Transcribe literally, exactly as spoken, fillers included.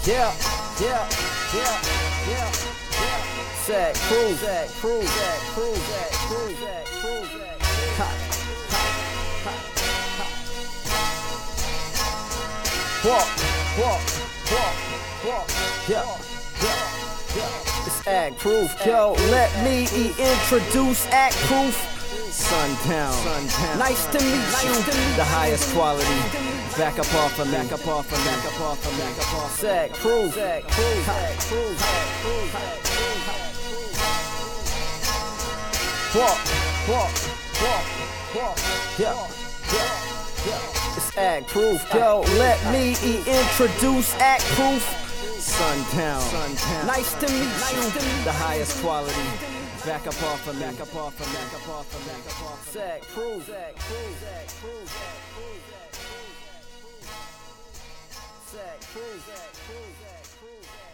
Yeah, yeah, yeah, yeah, yeah. Sack Crew, Sack Crew, Sack Crew, Sack Crew, Sack Crew, Sack Crew. Ha, ha, ha, ha. Walk, walk, walk, walk. Yeah, yeah, yeah. It's Act Proof. Yo, let me introduce Act Proof. Sundown. Sundown. Nice to meet nice you. To meet the highest quality. Back up off of me. Back up off of me. Back up off of me. Back up off of me. Sack Crew. Sack Crew. Sack Crew. Sack Crew. Walk, walk, walk, walk. Yeah, yeah, yeah. It's Act Proof. Yo, let me introduce Act Proof. Sundown. Sundown. Nice to meet nice you. To meet the highest quality. Back up off of me. Back up off of me. Back up off of me. Back up off of me. Sack Crew. Sack Crew. Sack Crew. Sack Crew. Sack Crew. Sack Crew. Sack Crew. Sack Crew.